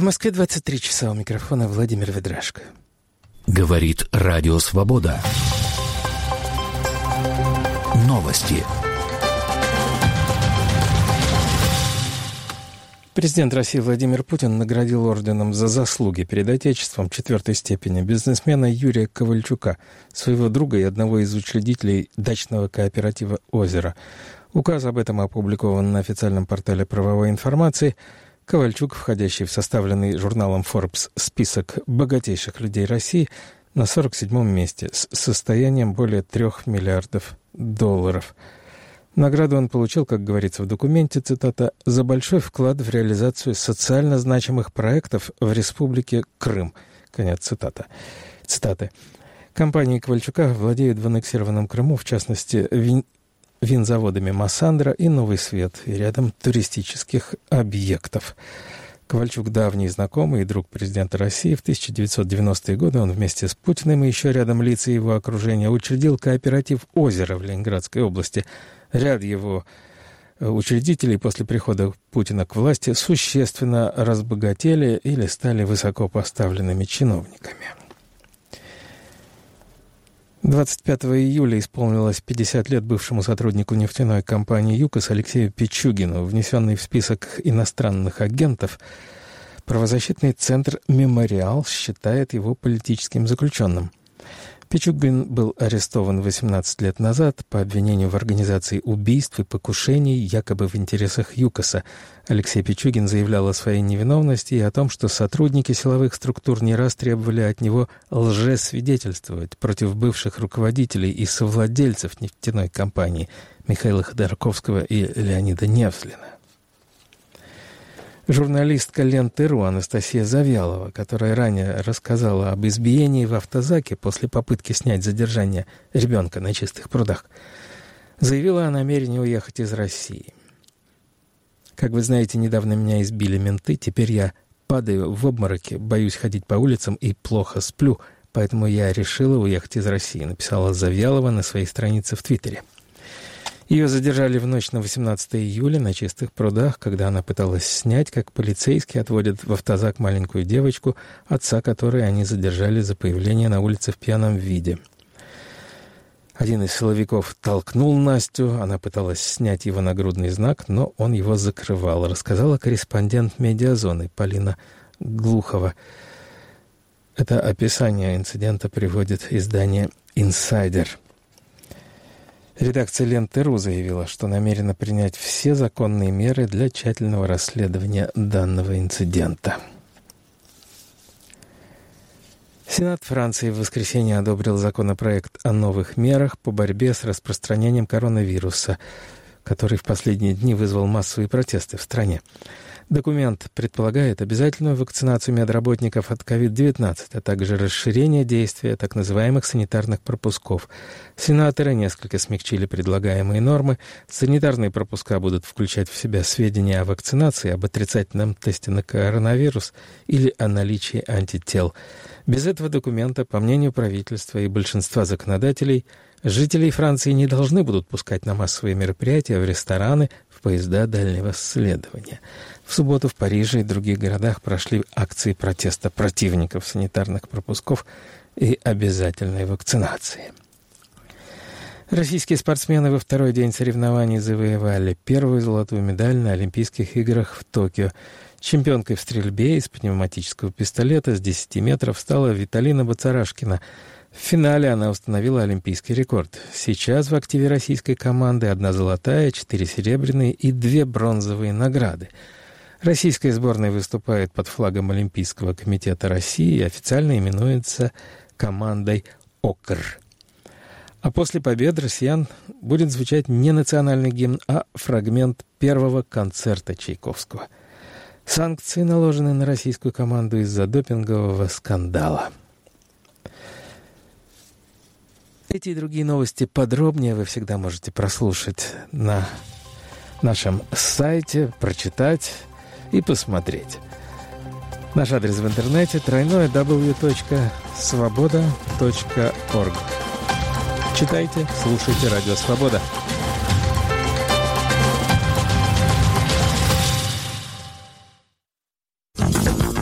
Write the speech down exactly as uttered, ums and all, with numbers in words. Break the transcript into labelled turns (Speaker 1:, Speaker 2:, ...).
Speaker 1: Москве двадцать три часа, у микрофона Владимир Ведрашко.
Speaker 2: Говорит Радио Свобода. Новости.
Speaker 1: Президент России Владимир Путин наградил орденом за заслуги перед Отечеством четвертой степени бизнесмена Юрия Ковальчука, своего друга и одного из учредителей дачного кооператива «Озеро». Указ об этом опубликован на официальном портале правовой информации. Ковальчук, входящий в составленный журналом Forbes список богатейших людей России, на сорок седьмом месте с состоянием более трех миллиардов долларов. Награду он получил, как говорится в документе, цитата, «за большой вклад в реализацию социально значимых проектов в Республике Крым». Конец цитата. Цитаты. Компании Ковальчука владеют в аннексированном Крыму, в частности, вин... винзаводами «Массандра» и «Новый свет» и рядом туристических объектов. Ковальчук давний знакомый и друг президента России. В тысяча девятьсот девяностые годы он вместе с Путиным и еще рядом лиц его окружения учредил кооператив «Озеро» в Ленинградской области. Ряд его учредителей после прихода Путина к власти существенно разбогатели или стали высокопоставленными чиновниками. двадцать пятого июля исполнилось пятьдесят лет бывшему сотруднику нефтяной компании «ЮКОС» Алексею Пичугину. Внесенный в список иностранных агентов, правозащитный центр «Мемориал» считает его политическим заключенным. Пичугин был арестован восемнадцать лет назад по обвинению в организации убийств и покушений якобы в интересах ЮКОСа. Алексей Пичугин заявлял о своей невиновности и о том, что сотрудники силовых структур не раз требовали от него лжесвидетельствовать против бывших руководителей и совладельцев нефтяной компании Михаила Ходорковского и Леонида Невзлина. Журналистка «Ленты.ру» Анастасия Завьялова, которая ранее рассказала об избиении в автозаке после попытки снять задержание ребенка на Чистых прудах, заявила о намерении уехать из России. «Как вы знаете, недавно меня избили менты, теперь я падаю в обмороке, боюсь ходить по улицам и плохо сплю, поэтому я решила уехать из России», написала Завьялова на своей странице в Твиттере. Ее задержали в ночь на восемнадцатое июля на Чистых прудах, когда она пыталась снять, как полицейские отводят в автозак маленькую девочку, отца которой они задержали за появление на улице в пьяном виде. Один из силовиков толкнул Настю, она пыталась снять его нагрудный знак, но он его закрывал, рассказала корреспондент «Медиазоны» Полина Глухова. Это описание инцидента приводит издание «Инсайдер». Редакция «Ленты.ру» заявила, что намерена принять все законные меры для тщательного расследования данного инцидента. Сенат Франции в воскресенье одобрил законопроект о новых мерах по борьбе с распространением коронавируса, который в последние дни вызвал массовые протесты в стране. Документ предполагает обязательную вакцинацию медработников от ковид девятнадцать, а также расширение действия так называемых санитарных пропусков. Сенаторы несколько смягчили предлагаемые нормы. Санитарные пропуска будут включать в себя сведения о вакцинации, об отрицательном тесте на коронавирус или о наличии антител. Без этого документа, по мнению правительства и большинства законодателей, жителей Франции не должны будут пускать на массовые мероприятия, в рестораны, в поезда дальнего следования. В субботу в Париже и других городах прошли акции протеста противников санитарных пропусков и обязательной вакцинации. Российские спортсмены во второй день соревнований завоевали первую золотую медаль на Олимпийских играх в Токио. Чемпионкой в стрельбе из пневматического пистолета с десяти метров стала Виталина Бацарашкина. В финале она установила олимпийский рекорд. Сейчас в активе российской команды одна золотая, четыре серебряные и две бронзовые награды. Российская сборная выступает под флагом Олимпийского комитета России и официально именуется командой «ОКР». А после победы россиян будет звучать не национальный гимн, а фрагмент первого концерта Чайковского. Санкции наложены на российскую команду из-за допингового скандала. Эти и другие новости подробнее вы всегда можете прослушать на нашем сайте, прочитать и посмотреть. Наш адрес в интернете тройное дабл ю точка свобода точка орг. Читайте, слушайте Радио Свобода.